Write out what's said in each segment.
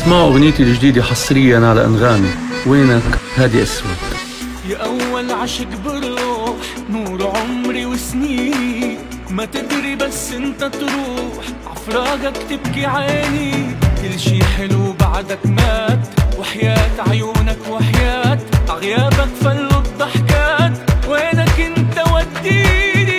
اسمعوا أغنيتي الجديدة حصريا على أنغامي، وينك هادي أسود. يا أول عشق بروح نور عمري وسنين، ما تدري بس انت تروح عفراقك تبكي عيني. كل شي حلو بعدك مات، وحياة عيونك وحياة عغيابك فلوا الضحكات. وينك انت وديني،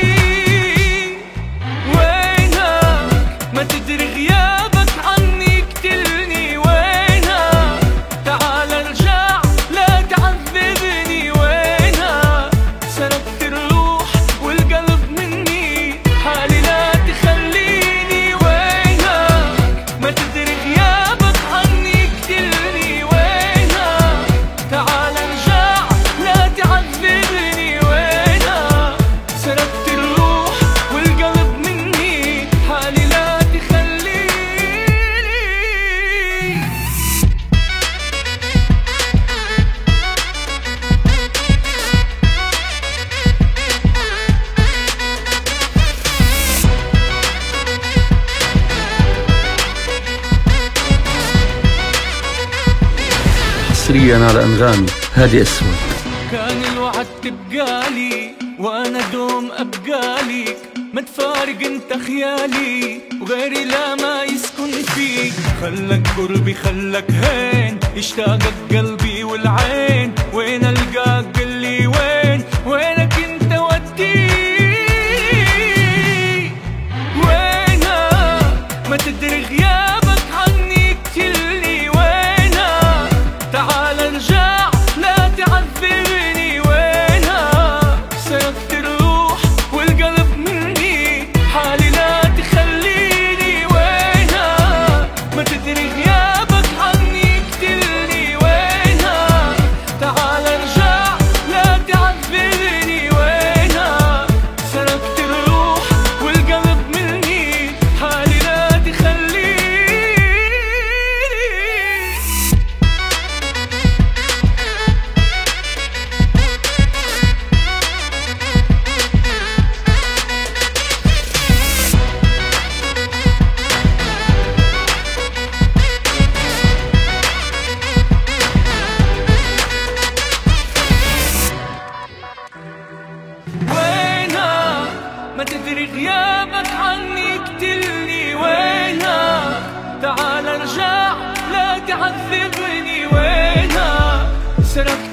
وينك ما تدري غيابك عني قتلني. وينك تعال ارجع لا تعذبني. وينك سرقت الروح والقلب مني، حالي لا تخليني. وينك ما تدري غيابك عني قتلني. وينك تعال ارجع لا تعذبني. وينك سرقت الروح والقلب مني، حالي لا تخليني. حصريا على أنغامي هادي أسود. كان الوعد تبقالي وانا دوم ابقاليك، ما تفارق انت خيالي وغيري لا ما يسكن فيك. خلك قربي خلك هين، اشتاقك قلبي والعين. وين القاك قلي وين، وينك انت وديني. وينك ما تدري غيابك عني قتلني. وينك تعال ارجع لا تعذبني. وينك سرقت الروح والقلب مني، حالي لا تخليني. وينك ما تدري غيابك عني قتلني. وينك تعال ارجع لا تعذبني. وينك سرقت الروح والقلب مني، حالي لا تخليني. وينك ما تدري غيابك عني قتلني. وينك تعال ارجع لا تعذبني. وينك سرقت